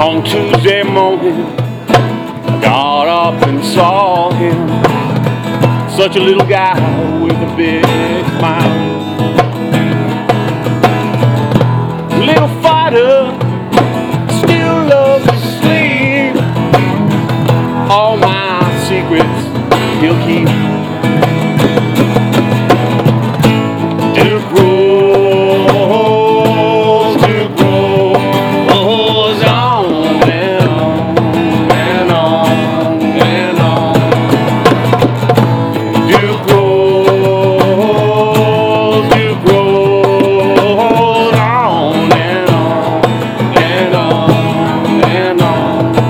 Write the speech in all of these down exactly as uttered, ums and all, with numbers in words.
On Tuesday morning, I got up and saw him. Such a little guy with a big smile. Little fighter, still loves to sleep. All my secrets he'll keep. Duke rolls, Duke rolls on and on and on and on. Duke rolls, Duke rolls on and on and on and on.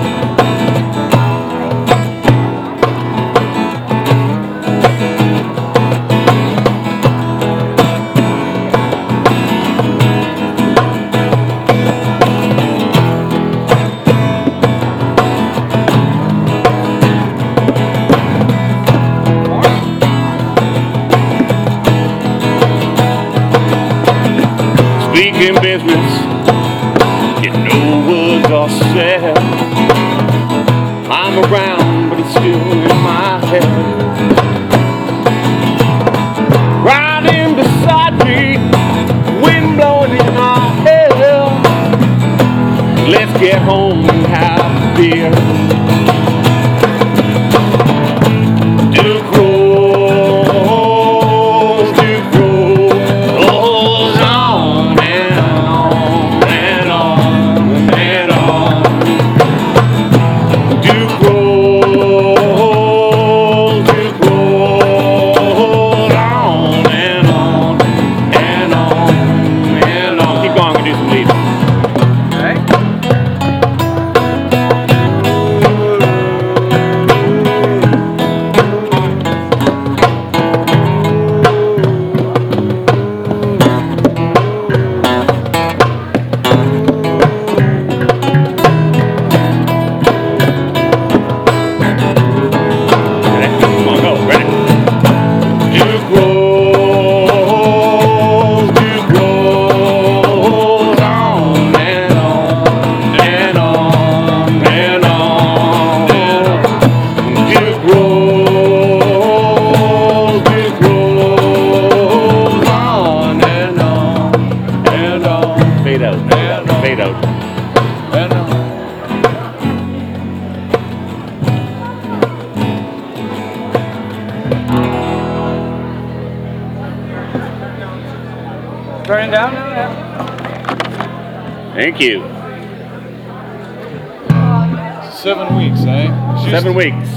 Speaking business, you know words are said. I'm around, but it's still in my head. Riding beside me, wind blowing in my hair. Let's get home and have a beer. Duke rolls, Duke rolls on and on and on and on. Duke rolls, Duke rolls on and on and on and on. Keep going, we'll do some leading. Fade out, fade out. Turning down now, yeah. Thank you. Seven weeks, eh? She's Seven weeks.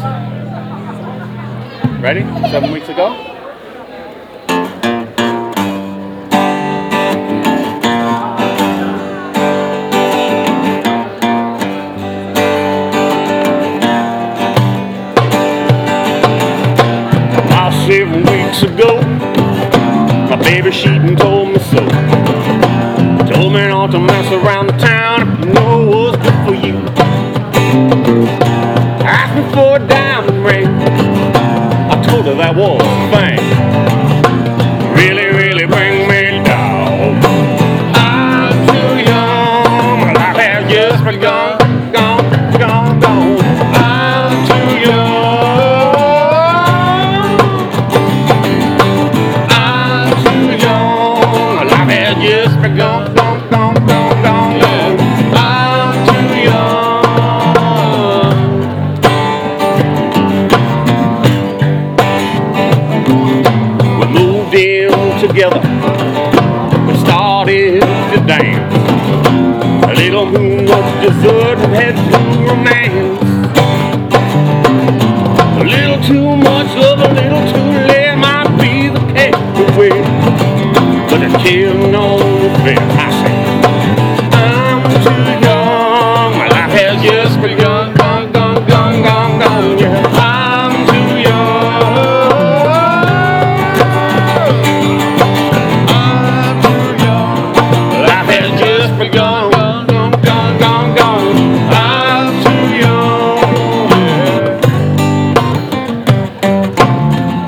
Ready? Seven weeks ago? Seven weeks ago, my baby she done told me so. Told me not to mess around the town if you know what's good for you. Asked me for a diamond ring, I told her that was the thing. Really, really bring me down. I'm too young, my life has just begun. Gone, gone, gone. I'm too young. Yes, but gone, gone, gone, gone, gone, gone. I'm too young. We moved in together. We started to dance. A little moon was dessert and had true romance. A little too much love, a little too late might be the case away. But until no fair, I say I'm too young. My life has just begun. Gone, gone, gone, gone, gone. Yeah, I'm too young. I'm too young. My life has just begun. Gone, gone, gone, gone, gone. I'm too young. Yeah.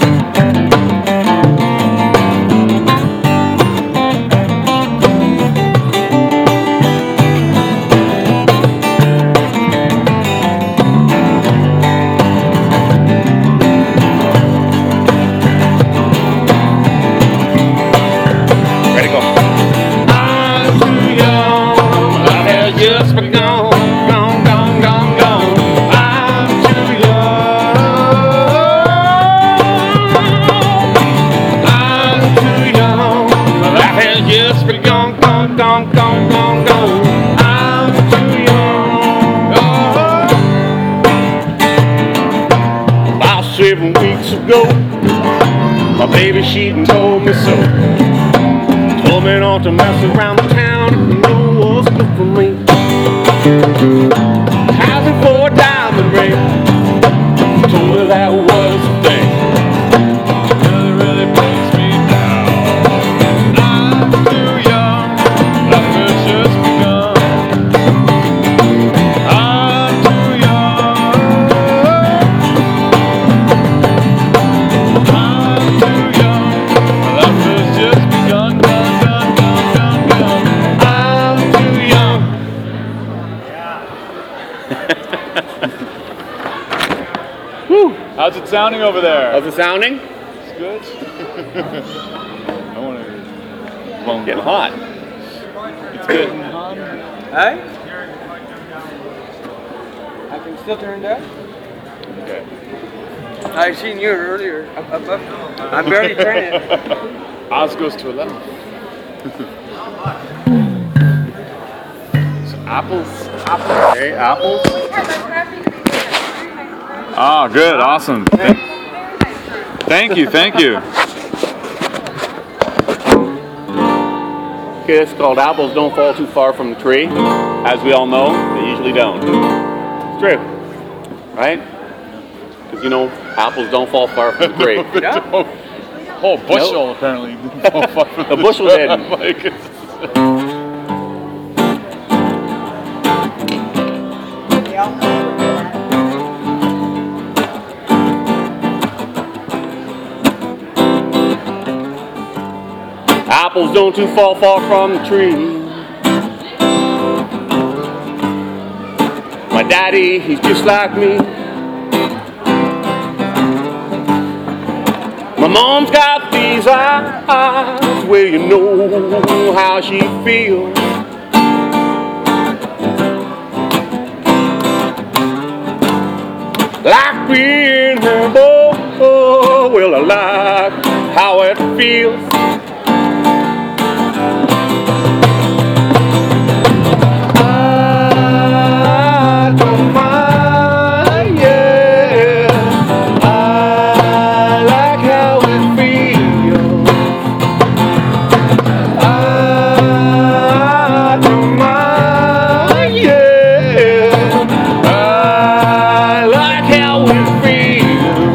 gone, gone, gone, gone, gone. I'm too young. About seven weeks ago, my baby, she done told me so. Told me not to mess around the town if you know what's good for me. Asking for a diamond ring. Told her that was the thing. Really, really brings me down. I'm too young. Life has just begun. I'm too young. I'm too young. Life has just begun. Dun, dun, dun, dun, dun. I'm too young. Whew. How's it sounding over there? How's it sounding? It's good. I want to. Well, Getting hot. it's getting hot. Hey? I can still turn it down? Okay. I seen you earlier. Up, up, up. I'm barely turning it. Ours goes to eleven. So apples. Apples. Okay, apples. Ah, good, awesome. Thank, thank you, thank you. Okay, it's called apples don't fall too far from the tree. As we all know, they usually don't. It's true, right? Because you know, apples don't fall far from the tree. Yeah. Oh, bushel Nope. apparently. The bushel didn't. Like it's- Apples don't too fall far from the tree. My daddy, he's just like me. My mom's got these eyes where you know how she feels. Like being her boy, oh, well I like how it feels. I don't mind, yeah. I like how it feels. I don't mind, yeah. I like how it feels.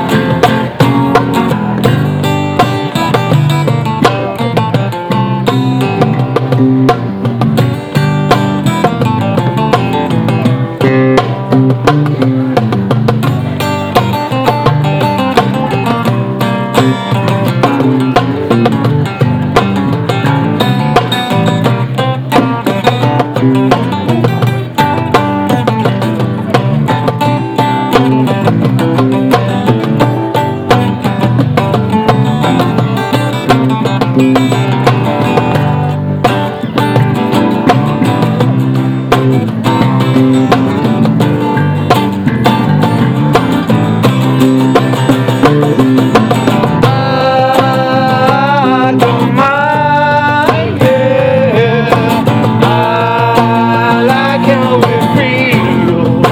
I don't mind, yeah. I like how it feels.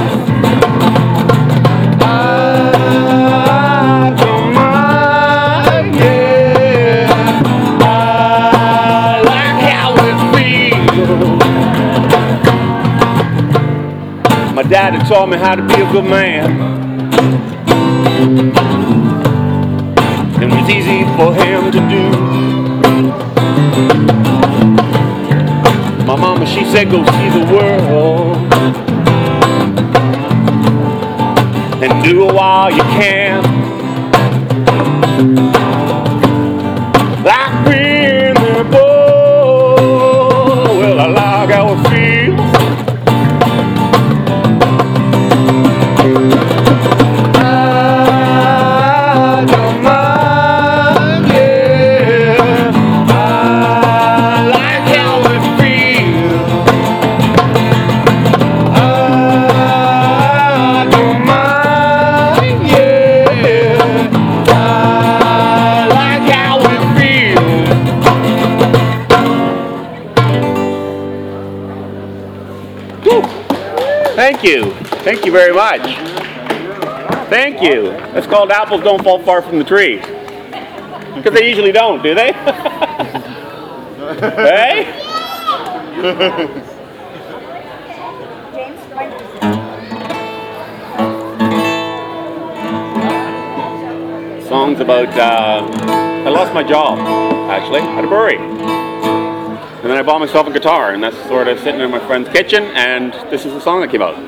I don't mind, yeah. I like how it feels. My daddy taught me how to be a good man. It was easy for him to do. My mama, she said, go see the world and do it while you can. Like being there, boy, well, I like how it feels. I don't mind, yeah. I like how it feels. I don't mind, yeah. Thank you. Thank you very much. Thank you. That's called Apples Don't Fall Far from the Tree. Because they usually don't, do they? Hey? Songs about, uh, I lost my job, actually, at a brewery. And then I bought myself a guitar, and that's sort of sitting in my friend's kitchen, and this is the song that came out.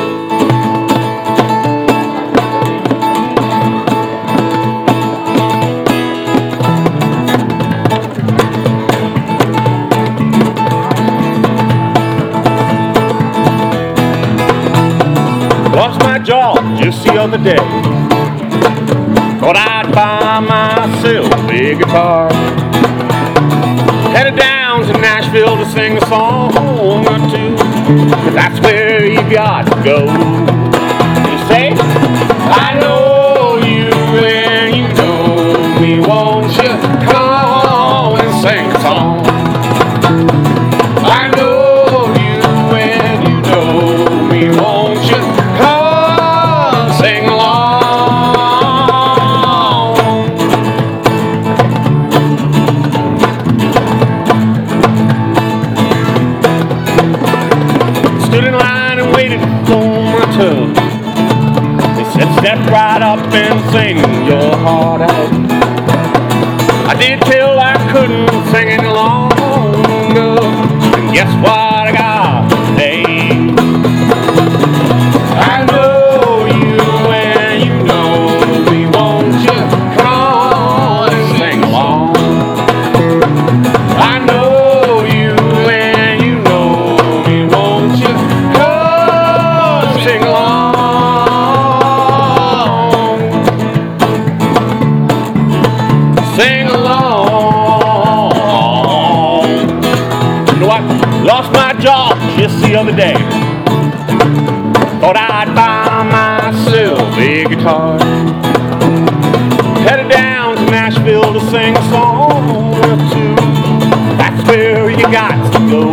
Lost my job just the other day. Thought I'd buy myself a guitar. Headed down to Nashville to sing a song or two. But that's where you got to go. You say, I know you and you know me. Won't you come and sing a song? I know you and you know me. Won't you come sing along? Stood in line and waited for my turn. They said, step right up and sing your heart out. I did till I couldn't sing any longer. And guess what I got today? I know you and you know me. Won't you come and sing along? I know you and you know me. Won't you come sing along? Sing along. You know what? Lost my job just the other day. Thought I'd buy myself a guitar. Headed down to Nashville to sing a song or two. That's where you got to go.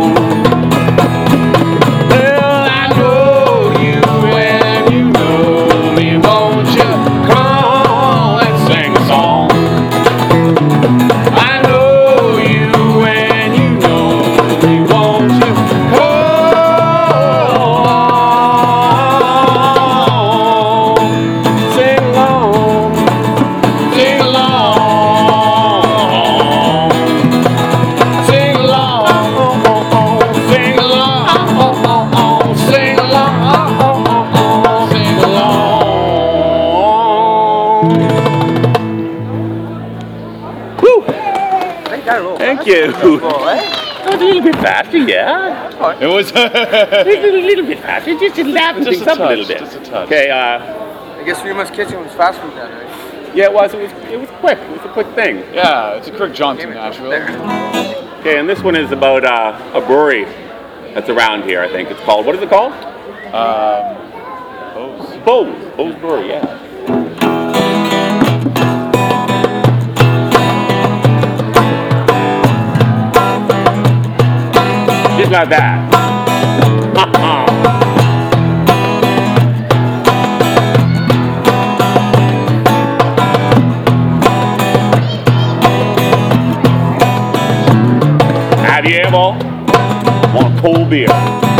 Well, I know you and you know me. Won't you come and sing a song? I know you and you know me. Won't you come sing along? Sing along. Sing along. Sing along. Sing along. Sing along. Woo! Thank you. That was a little bit faster, yeah. It was A little bit faster, just to laugh Just things a up a little touch, bit. just a touch. Okay, uh, I guess Rima's Kitchen was fast food then, right? yeah, it was. It was. It was quick. It was a quick thing. yeah, it's a quick jaunt to Came in Nashville. there. Okay, and this one is about uh, a brewery that's around here. I think it's called. What is it called? Um, Bose. Bose. Bose Brewery. Yeah. Just like that. Have you ever want a cold beer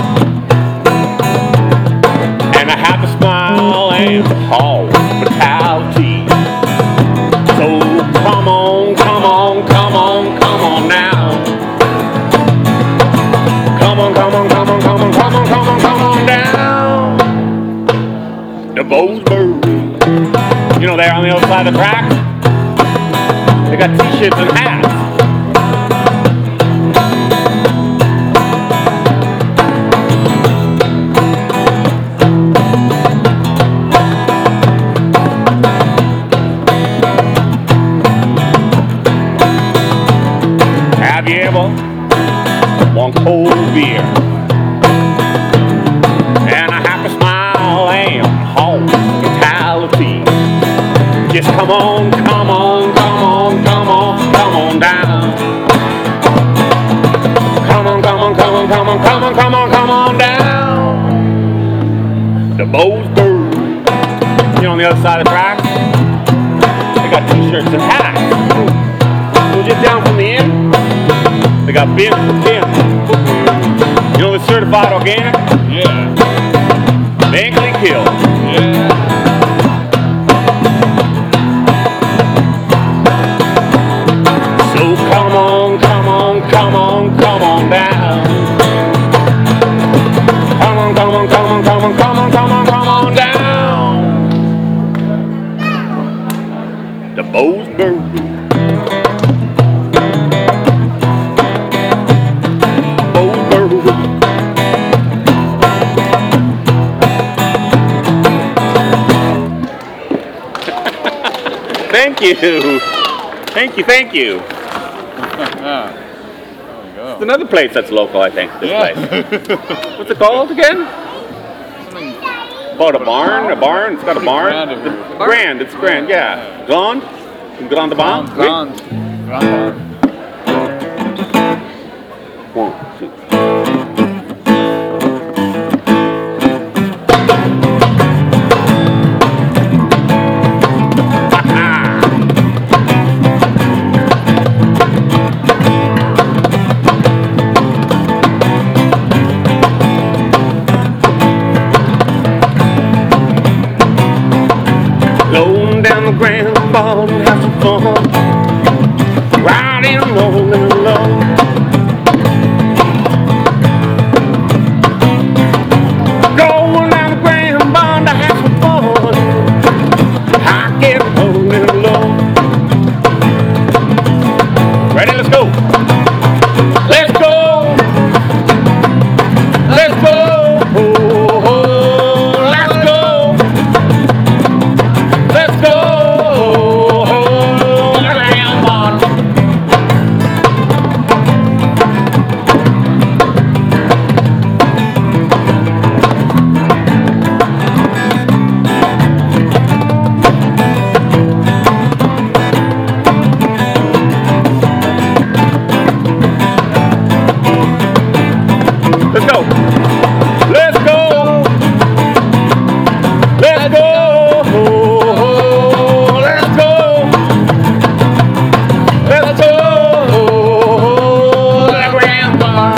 and a happy smile and hospitality? So come on, come on, come on, come on now. Come on, come on, come on, come on, come on, come on, come on down. The Bose Brewery. You know, there on the other side of the track, they got t-shirts and hats. Have you ever want cold beer and a happy smile and hospitality? Just come on, come on, come on, come on, come on down. Come on, come on, come on, come on, come on, come on, come on down. the other side of the tracks, they got t-shirts and hats. So just down from the inn, they got bins for pins. You know, it's certified organic. Yeah. Bankley Kill. Yeah. So come on, come on, come on, come on down. Come on, come on, come on, come on, come on, come on, come on down. The Bozeburg. Bozeburg. Thank you. Thank you, thank you. There we go. It's another place that's local, I think, this Yeah. place. What's it called again? Something Called a barn? A barn? It's got a barn? grand over here. Grand, it's grand, yeah. Grand? Grand de Barn? Grand. Grand. One, two. Going down the Grand Ball and have some fun. Riding rolling along. Going down the Grand Ball to have some fun. I get rolling along. Ready? Let's go. Let's go. Let's go. Oh, oh, let's go. Let's go! Come on! Let's go! Let's go! Let's go! Let's go! Let's go! The Grand Bar.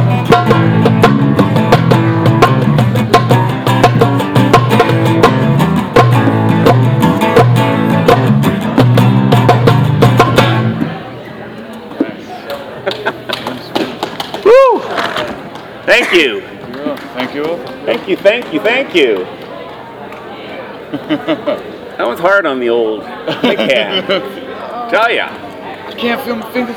Woo! Thank you. Thank you. Thank you, thank you, thank you. That was hard on the old big hand. Tell ya. I can't feel my fingers.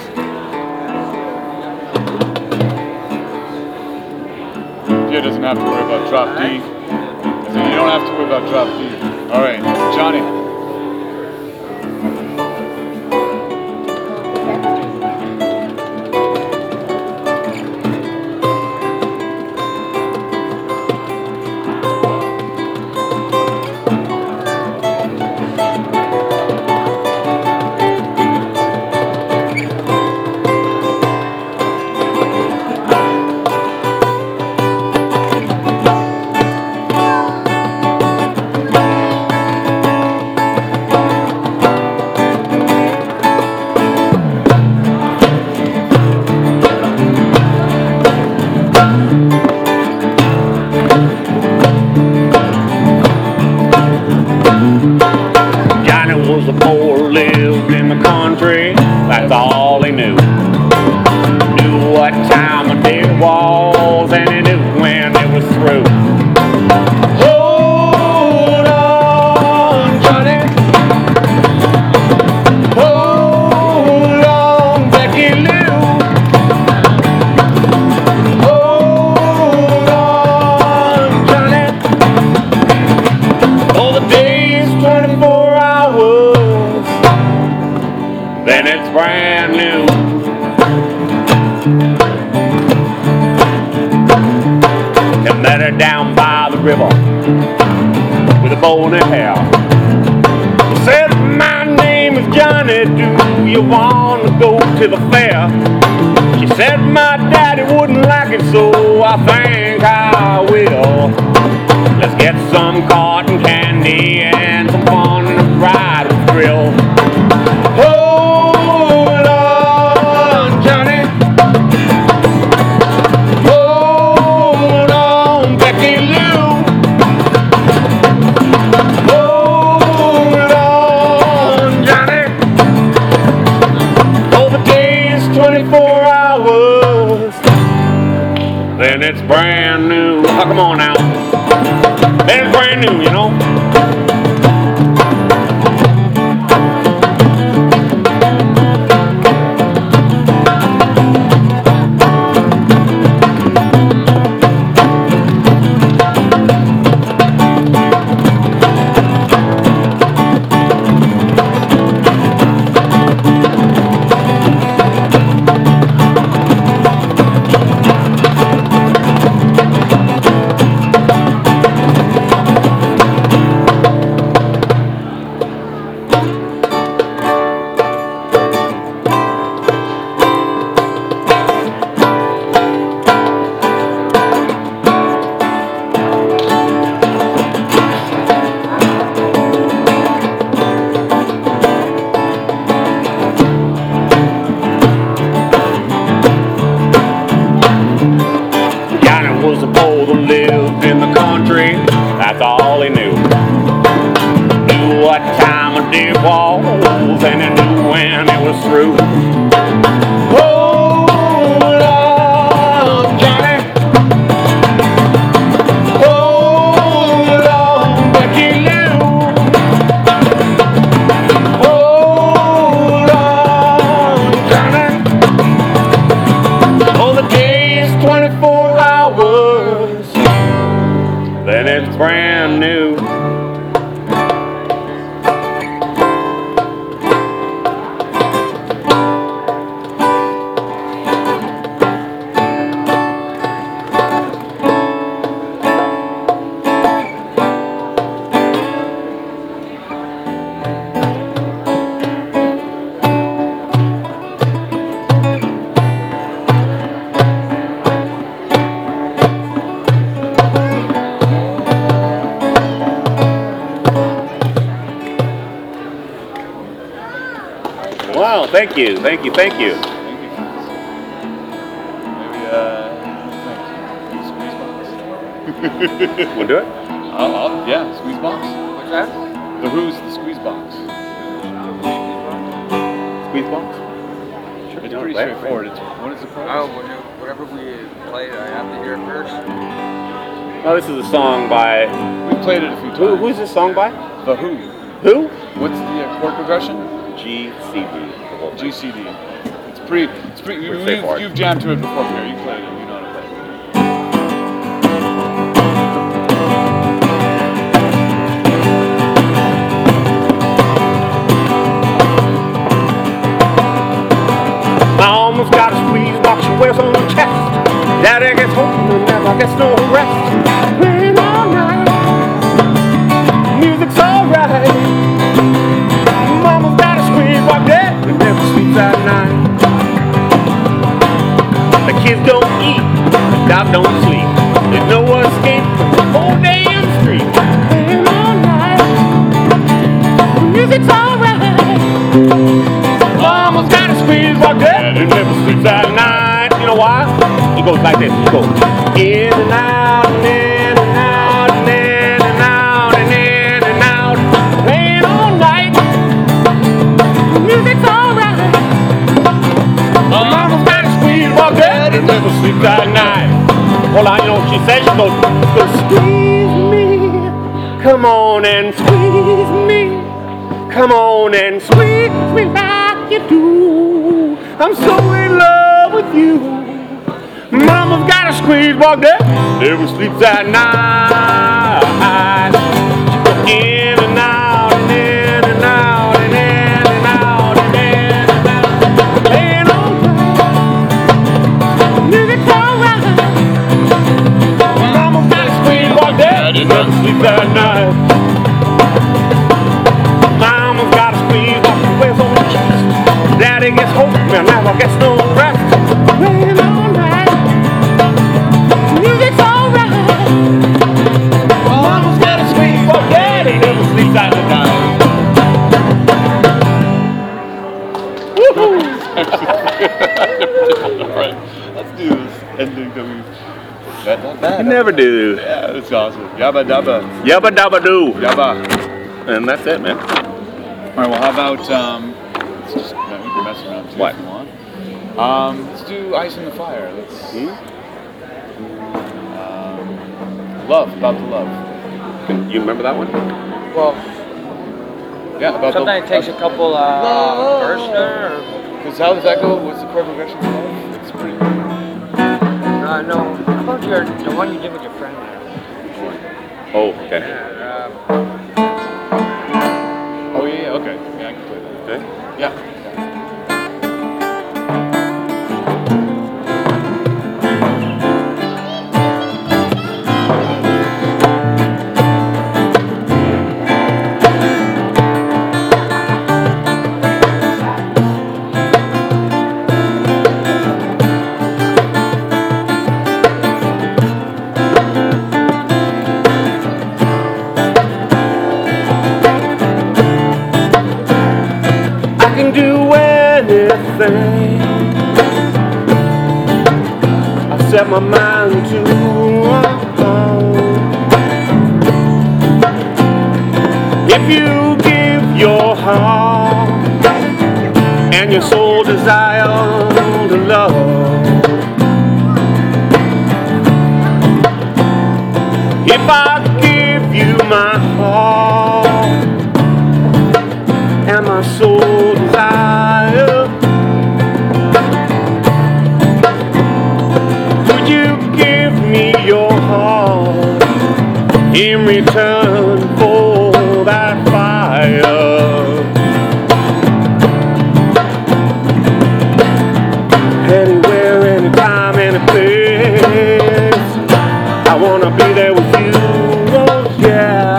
Pierre doesn't have to worry about drop D. I said, you don't have to worry about drop D. All right, Johnny. Johnny was a boy, lived in the country, that's all he knew. Knew what time of day it was, and he knew when it was through. Hold on, Johnny. Hold on, Becky Lou. Hold on, Johnny. Oh, the day's twenty-four hours, then it's brand new. They met her down by the river with a bow and a hair. Said, my name is Johnny, do you want to go to the fair? She said, my daddy wouldn't like it, so I think I will. Let's get some cotton candy and some then it's brand new. Oh, come on now. Then it's brand new, you know. Was a boy that lived in the country, that's all he knew. Knew what time of day was, and he knew when it was through. Oh, Lord, Johnny. Oh, Lord, Becky Lou. Oh, Lord, Johnny. Oh, the day's twenty-four hours, then it's brand new. Wow, thank you, thank you, thank you. Thank you. Maybe, uh, squeeze box. Wanna do it? I'll, I'll, yeah, squeeze box. What's that? The Who's the squeeze box. Squeeze box? Sure. It's You pretty wanna play it? straightforward. It's, what is it called? Oh, when you- whatever we play, I have to hear it first. Oh, this is a song by. We played it a few times. Who, who's this song by? The Who. Who? What's the uh, chord progression? G C D. G C D. It's pretty. It's pretty. You, Pretty you've, straightforward. you've jammed to it before, Pierre. You played it. You know how to play it. I almost got a squeeze box she wears on her chest. Daddy gets home and never gets no rest. Playing all night, music's alright. Mama's got a squeeze box there and never sleeps at night. The kids don't eat, the dog don't sleep. There's no escape from the whole damn street. Playing all night, music's alright. Mama's got a squeeze box there and never sleeps at night. You know why? He goes like this. He goes in and out and in and out and in and out and in and out. Playing all night. Music's alright. Mama's got a squeeze box there and never sleeps at night. Hold on, you know what she says? She goes, she goes, squeeze me. Come on and squeeze me. Come on and squeeze me like you do. I'm so in love with you. Mama's got a squeeze box there, never sleeps at night. In and out and in and out and in and out and in and out. Playing all night, music's alright. Mama's got a squeeze box there, never sleeps at night. Mama's got a squeeze box she wears on her chest. Daddy gets home and never gets no rest. Playing all night, music's alright. Mama's got a squeeze box, Daddy never sleeps at night. Woohoo! Right. Let's do this ending that we. That, that, that. You never do. Yeah, that's awesome. Yabba dabba. Yabba dabba doo. Yabba. And that's it, man. All right. Well, how about um? Let's just uh, we can mess around too What? if you want. Um, let's do Ice in the Fire. Let's. Hmm? Love, about the love. Can you remember that one? Well, Yeah, about sometimes it the. takes a couple uh, verses there. Because how does that go? What's the chord progression for love? It's pretty. Uh, no, how about your, the one you did with your friend there? Oh, okay. Yeah, Oh yeah, yeah, okay. Yeah, I can play that. Okay. Yeah. I can do anything I set my mind to. If you give your heart and your soul desire to love, if I give you my heart and my soul desire, would you give me your heart in return for that fire? Anywhere, anytime, any place, I wanna be there with you, oh yeah.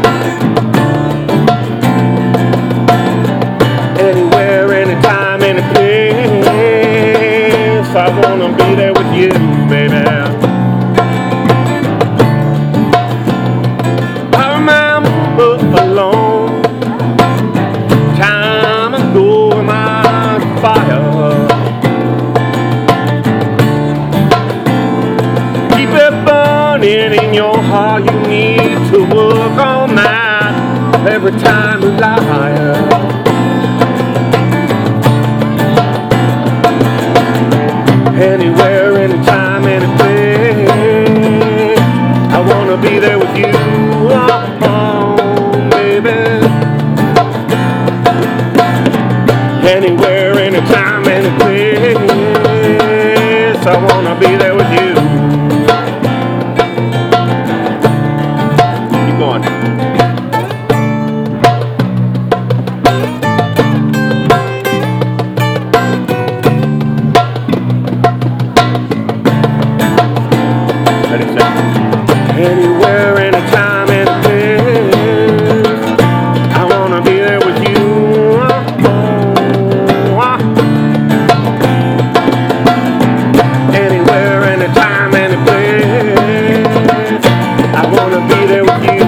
Anywhere, anytime, any place, I wanna be there with you, baby. I remember a long time ago in my fire. Keep it burning in your heart, you need to work on that every time you lie. Anywhere, anytime, any place, I wanna be there with you, oh, baby. Anywhere, anytime, any place, I wanna be there with you. Keep going. Ready, set. Anywhere, anytime, any place, I wanna be there with you. Oh, oh. Anywhere, anytime, any place, I wanna be there with you.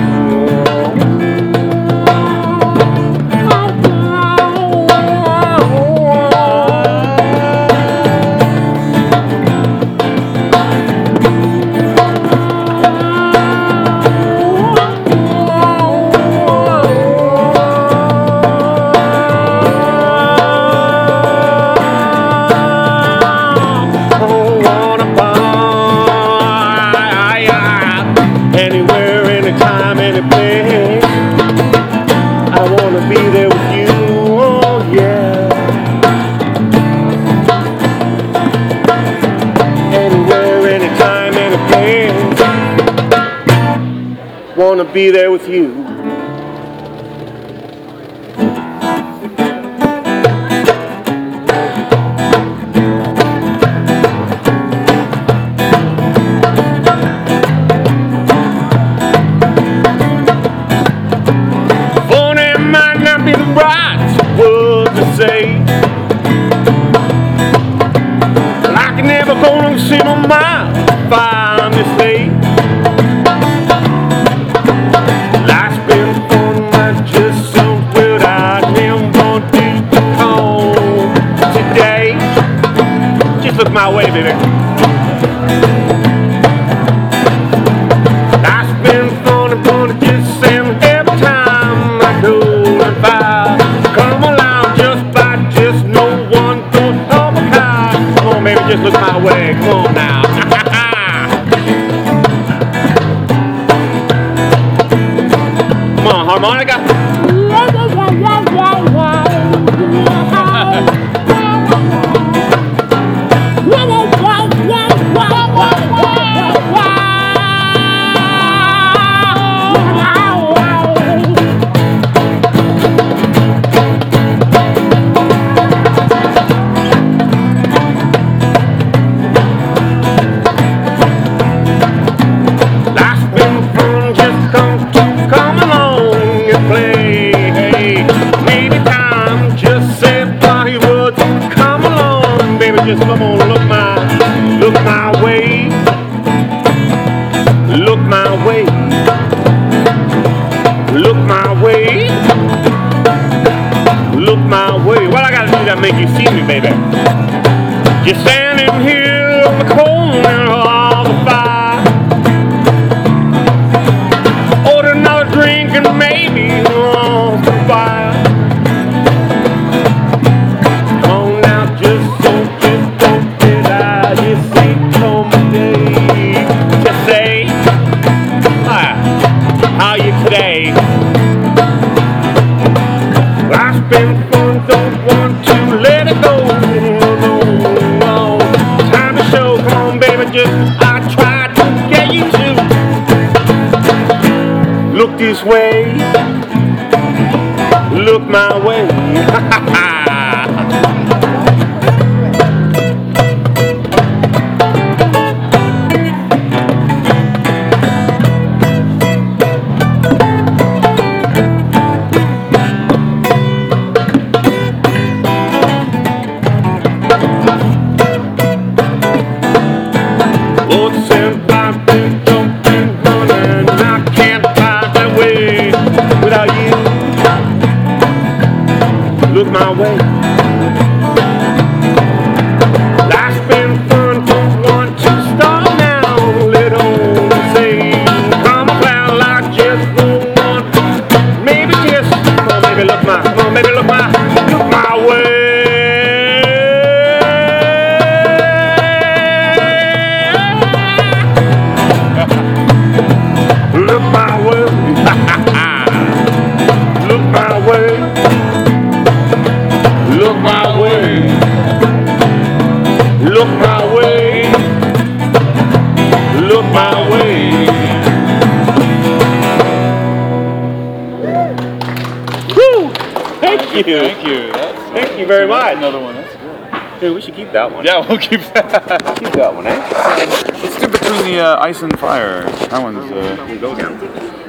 Anywhere, anytime, any place, I wanna be there with you, oh yeah. Anywhere, anytime, any place, wanna be there with you. Be the right word to say. Like you're never gonna see no mile find this day. Life's been fun, but just so good I never did home today. Just look my way, baby. Life's been fun, but it just seems every time I go. Come along, just by just no one don't come a car. Come on, baby, just look my way. Come on now. Come on, I got. Life's been fun, just come, come along and play. Hey, maybe time just said why he would come along, baby. Just come on, look my, look my way, look my way, look my way, look my way. What I gotta do to make you see me, baby? Just standing here on the corner of the fire. Order another drink and maybe on some fire. Come on now, just so, just don't did I just say someday. Just say, hi, how you today? Life's been fun, don't want to let it go. No, no, time to show, come on baby, just I tried to get you to look this way, look my way. Lord sent by the jumping running, I can't find that way without you. Look my way. Life's been fun, don't want to stop now. Let on say, come on, pal, I just don't want. Maybe just, come on, baby, look my, come on, baby, look my, look my way. Look my way, look my way, look my way, look my way, look my way. Woo! Thank you. Thank you. That's, Thank you very much. Another one. That's good. Dude, we should keep that one. Yeah, we'll keep that. Keep that one, eh? Let's do Between the uh, Ice and Fire. That one's. Uh, Go down.